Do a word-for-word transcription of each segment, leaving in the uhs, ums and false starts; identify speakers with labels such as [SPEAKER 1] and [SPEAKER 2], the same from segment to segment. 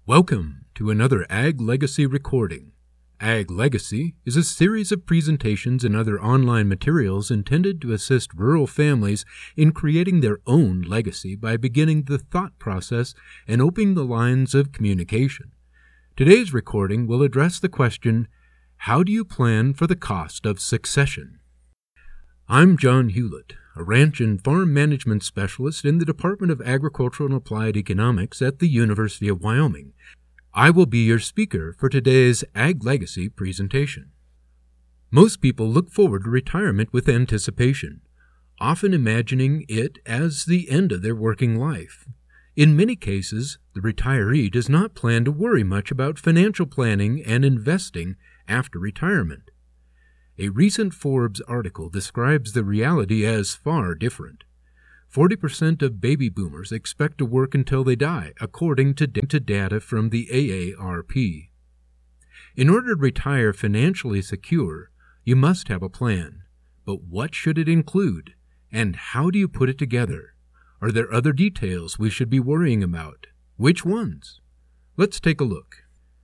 [SPEAKER 1] Welcome to another Ag Legacy recording. Ag Legacy is a series of presentations and other online materials intended to assist rural families in creating their own legacy by beginning the thought process and opening the lines of communication. Today's recording will address the question, how do you plan for the cost of succession? I'm John Hewlett, a ranch and farm management specialist in the Department of Agricultural and Applied Economics at the University of Wyoming. I will be your speaker for today's Ag Legacy presentation. Most people look forward to retirement with anticipation, often imagining it as the end of their working life. In many cases, the retiree does not plan to worry much about financial planning and investing after retirement. A recent Forbes article describes the reality as far different. forty percent of baby boomers expect to work until they die, according to data from the A A R P. In order to retire financially secure, you must have a plan. But what should it include? And how do you put it together? Are there other details we should be worrying about? Which ones? Let's take a look.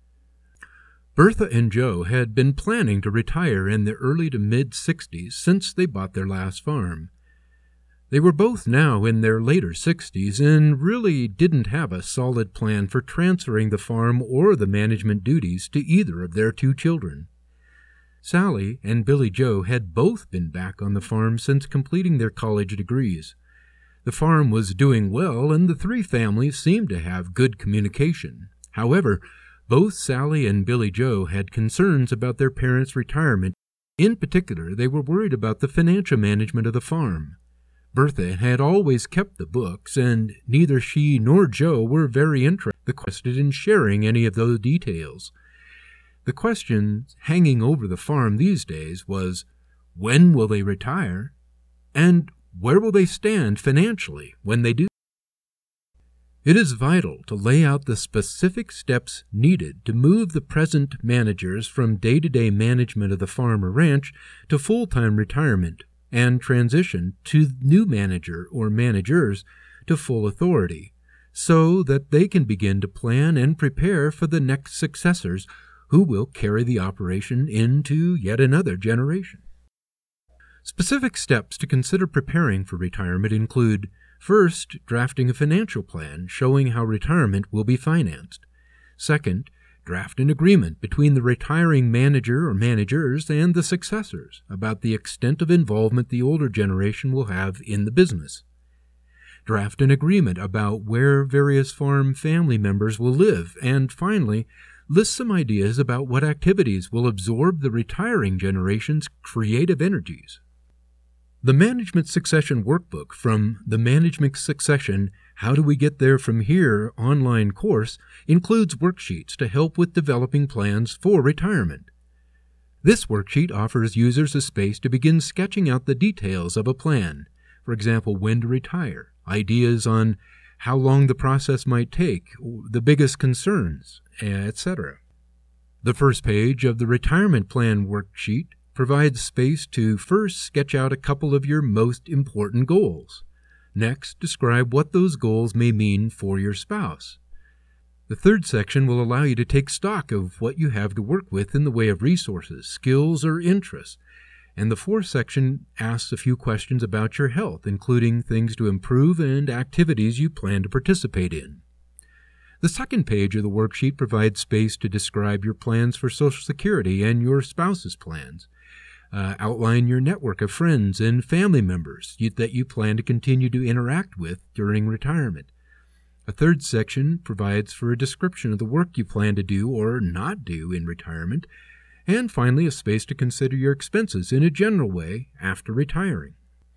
[SPEAKER 1] Bertha and Joe had been planning to retire in the early to mid-sixties since they bought their last farm. They were both now in their later sixties and really didn't have a solid plan for transferring the farm or the management duties to either of their two children. Sally and Billy Joe had both been back on the farm since completing their college degrees. The farm was doing well and the three families seemed to have good communication. However, both Sally and Billy Joe had concerns about their parents' retirement. In particular, they were worried about the financial management of the farm. Bertha had always kept the books, and neither she nor Joe were very interested in sharing any of those details. The question hanging over the farm these days was, when will they retire, and where will they stand financially when they do? It is vital to lay out the specific steps needed to move the present managers from day-to-day management of the farm or ranch to full-time retirement and transition to new manager or managers to full authority, so that they can begin to plan and prepare for the next successors who will carry the operation into yet another generation. Specific steps to consider preparing for retirement include, first, drafting a financial plan showing how retirement will be financed. Second, draft an agreement between the retiring manager or managers and the successors about the extent of involvement the older generation will have in the business. Draft an agreement about where various farm family members will live. And finally, list some ideas about what activities will absorb the retiring generation's creative energies. The Management Succession Workbook from the Management Succession How Do We Get There From Here online course includes worksheets to help with developing plans for retirement. This worksheet offers users a space to begin sketching out the details of a plan, for example, when to retire, ideas on how long the process might take, the biggest concerns, et cetera. The first page of the Retirement Plan worksheet provides space to first sketch out a couple of your most important goals. Next, describe what those goals may mean for your spouse. The third section will allow you to take stock of what you have to work with in the way of resources, skills, or interests. And the fourth section asks a few questions about your health, including things to improve and activities you plan to participate in. The second page of the worksheet provides space to describe your plans for Social Security and your spouse's plans. Uh, outline your network of friends and family members you, that you plan to continue to interact with during retirement. A third section provides for a description of the work you plan to do or not do in retirement, and finally a space to consider your expenses in a general way after retiring.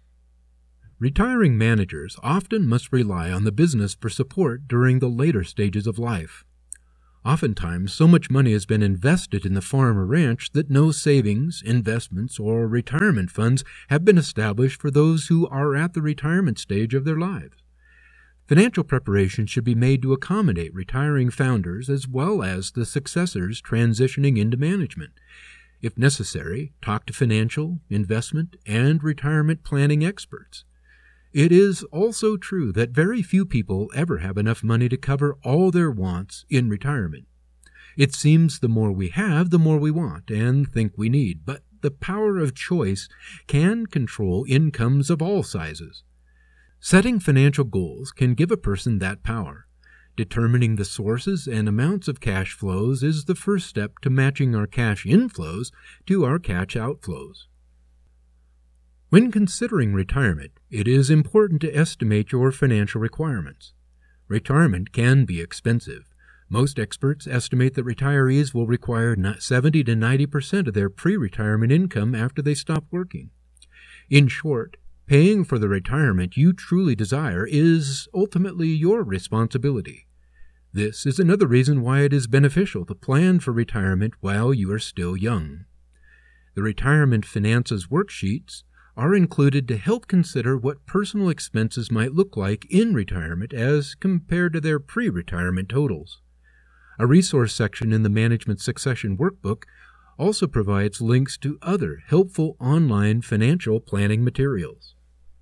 [SPEAKER 1] Retiring managers often must rely on the business for support during the later stages of life. Oftentimes, so much money has been invested in the farm or ranch that no savings, investments, or retirement funds have been established for those who are at the retirement stage of their lives. Financial preparation should be made to accommodate retiring founders as well as the successors transitioning into management. If necessary, talk to financial, investment, and retirement planning experts. It is also true that very few people ever have enough money to cover all their wants in retirement. It seems the more we have, the more we want and think we need, but the power of choice can control incomes of all sizes. Setting financial goals can give a person that power. Determining the sources and amounts of cash flows is the first step to matching our cash inflows to our cash outflows. When considering retirement, it is important to estimate your financial requirements. Retirement can be expensive. Most experts estimate that retirees will require seventy to ninety percent of their pre-retirement income after they stop working. In short, paying for the retirement you truly desire is ultimately your responsibility. This is another reason why it is beneficial to plan for retirement while you are still young. The Retirement Finances worksheets are included to help consider what personal expenses might look like in retirement as compared to their pre-retirement totals. A resource section in the Management Succession Workbook also provides links to other helpful online financial planning materials.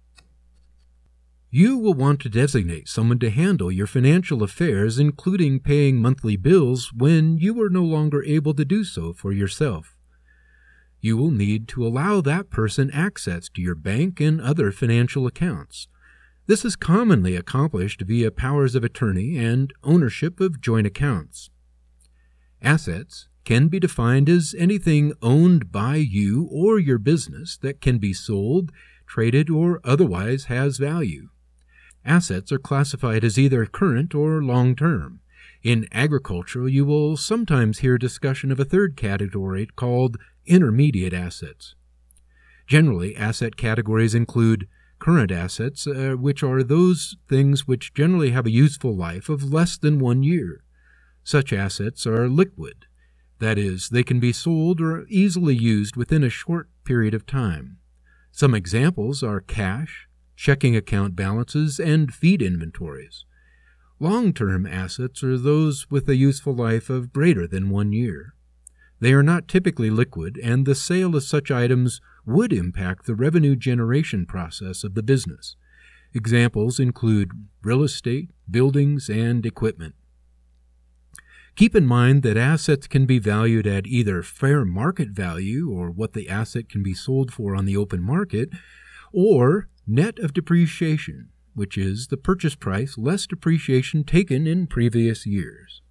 [SPEAKER 1] You will want to designate someone to handle your financial affairs, including paying monthly bills when you are no longer able to do so for yourself. You will need to allow that person access to your bank and other financial accounts. This is commonly accomplished via powers of attorney and ownership of joint accounts. Assets can be defined as anything owned by you or your business that can be sold, traded, or otherwise has value. Assets are classified as either current or long-term. In agriculture, you will sometimes hear discussion of a third category called intermediate assets. Generally, asset categories include current assets, uh, which are those things which generally have a useful life of less than one year. Such assets are liquid. That is, they can be sold or easily used within a short period of time. Some examples are cash, checking account balances, and feed inventories. Long-term assets are those with a useful life of greater than one year. They are not typically liquid, and the sale of such items would impact the revenue generation process of the business. Examples include real estate, buildings, and equipment. Keep in mind that assets can be valued at either fair market value, or what the asset can be sold for on the open market, or net of depreciation, which is the purchase price less depreciation taken in previous years.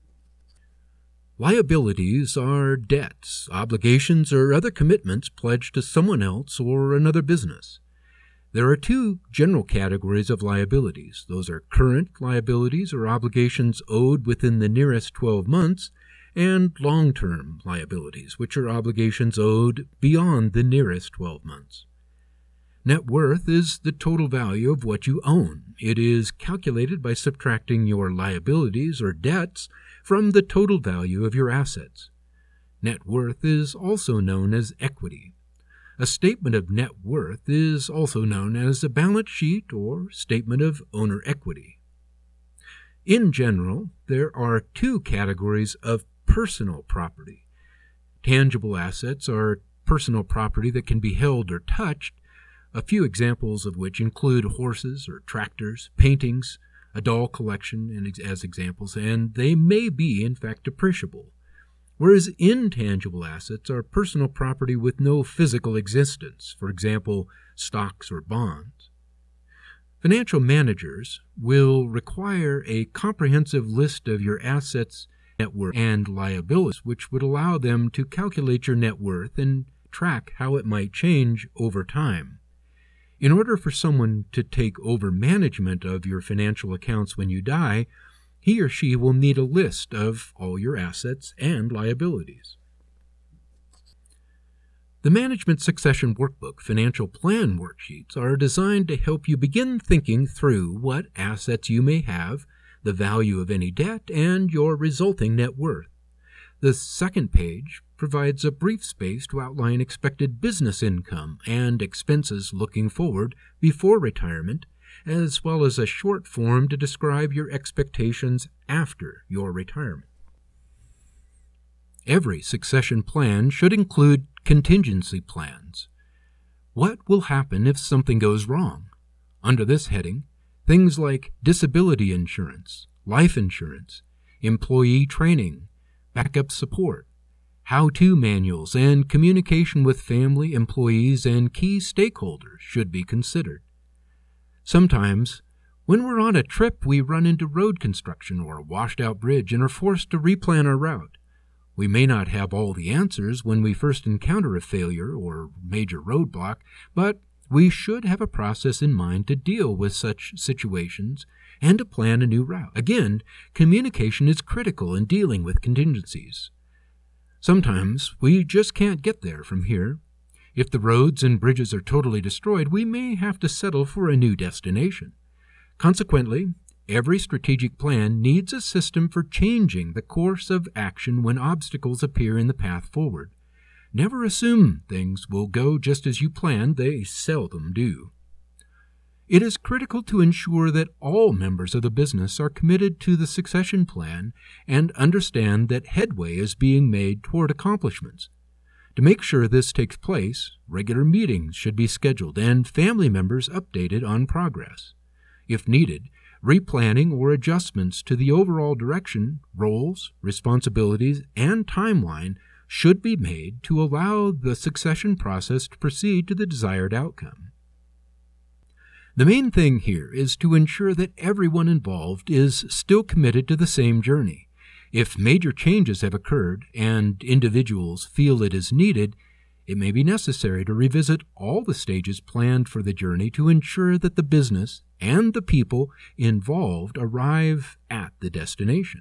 [SPEAKER 1] Liabilities are debts, obligations, or other commitments pledged to someone else or another business. There are two general categories of liabilities. Those are current liabilities or obligations owed within the nearest twelve months, and long-term liabilities, which are obligations owed beyond the nearest twelve months. Net worth is the total value of what you own. It is calculated by subtracting your liabilities or debts from the total value of your assets. Net worth is also known as equity. A statement of net worth is also known as a balance sheet or statement of owner equity. In general, there are two categories of personal property. Tangible assets are personal property that can be held or touched, a few examples of which include horses or tractors, paintings, a doll collection and as examples, and they may be, in fact, depreciable. Whereas intangible assets are personal property with no physical existence, for example, stocks or bonds. Financial managers will require a comprehensive list of your assets, net worth, and liabilities, which would allow them to calculate your net worth and track how it might change over time. In order for someone to take over management of your financial accounts when you die, he or she will need a list of all your assets and liabilities. The Management Succession Workbook financial plan worksheets are designed to help you begin thinking through what assets you may have, the value of any debt, and your resulting net worth. The second page provides a brief space to outline expected business income and expenses looking forward before retirement, as well as a short form to describe your expectations after your retirement. Every succession plan should include contingency plans. What will happen if something goes wrong? Under this heading, things like disability insurance, life insurance, employee training, backup support, how-to manuals, and communication with family, employees, and key stakeholders should be considered. Sometimes, when we're on a trip, we run into road construction or a washed-out bridge and are forced to replan our route. We may not have all the answers when we first encounter a failure or major roadblock, but we should have a process in mind to deal with such situations and to plan a new route. Again, communication is critical in dealing with contingencies. Sometimes we just can't get there from here. If the roads and bridges are totally destroyed, we may have to settle for a new destination. Consequently, every strategic plan needs a system for changing the course of action when obstacles appear in the path forward. Never assume things will go just as you planned. They seldom do. It is critical to ensure that all members of the business are committed to the succession plan and understand that headway is being made toward accomplishments. To make sure this takes place, regular meetings should be scheduled and family members updated on progress. If needed, replanning or adjustments to the overall direction, roles, responsibilities, and timeline should be made to allow the succession process to proceed to the desired outcome. The main thing here is to ensure that everyone involved is still committed to the same journey. If major changes have occurred and individuals feel it is needed, it may be necessary to revisit all the stages planned for the journey to ensure that the business and the people involved arrive at the destination.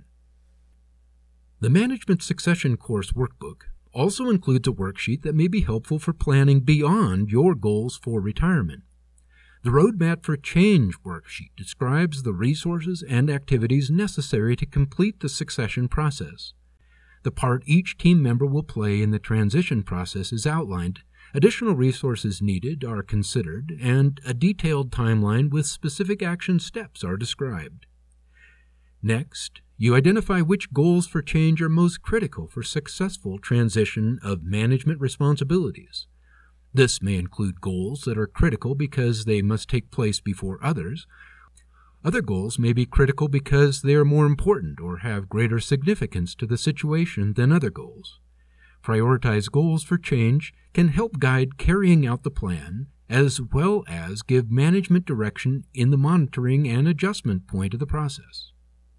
[SPEAKER 1] The Management Succession Course Workbook also includes a worksheet that may be helpful for planning beyond your goals for retirement. The Roadmap for Change worksheet describes the resources and activities necessary to complete the succession process. The part each team member will play in the transition process is outlined, additional resources needed are considered, and a detailed timeline with specific action steps are described. Next, you identify which goals for change are most critical for successful transition of management responsibilities. This may include goals that are critical because they must take place before others. Other goals may be critical because they are more important or have greater significance to the situation than other goals. Prioritized goals for change can help guide carrying out the plan, as well as give management direction in the monitoring and adjustment point of the process.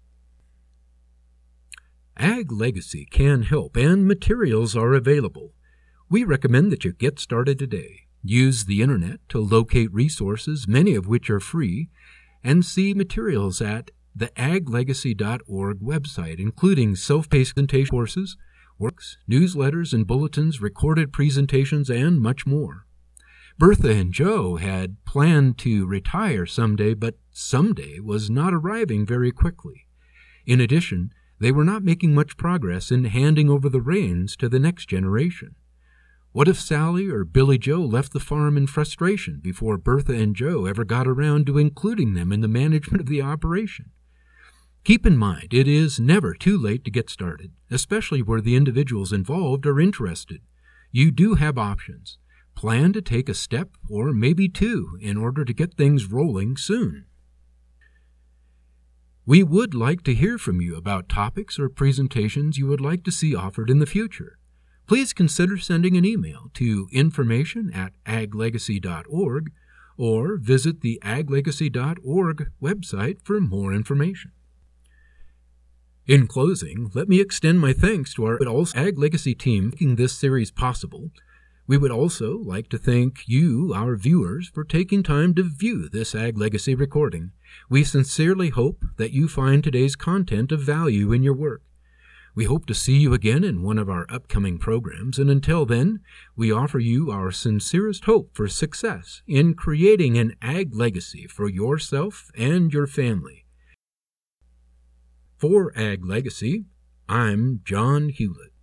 [SPEAKER 1] Ag Legacy can help, and materials are available. We recommend that you get started today. Use the internet to locate resources, many of which are free, and see materials at the ag legacy dot org website, including self-paced presentation courses, works, newsletters and bulletins, recorded presentations, and much more. Bertha and Joe had planned to retire someday, but someday was not arriving very quickly. In addition, they were not making much progress in handing over the reins to the next generation. What if Sally or Billy Joe left the farm in frustration before Bertha and Joe ever got around to including them in the management of the operation? Keep in mind, it is never too late to get started, especially where the individuals involved are interested. You do have options. Plan to take a step or maybe two in order to get things rolling soon. We would like to hear from you about topics or presentations you would like to see offered in the future. Please consider sending an email to information at ag legacy dot org or visit the ag legacy dot org website for more information. In closing, let me extend my thanks to our Ag Legacy team making this series possible. We would also like to thank you, our viewers, for taking time to view this Ag Legacy recording. We sincerely hope that you find today's content of value in your work. We hope to see you again in one of our upcoming programs, and until then, we offer you our sincerest hope for success in creating an ag legacy for yourself and your family. For Ag Legacy, I'm John Hewlett.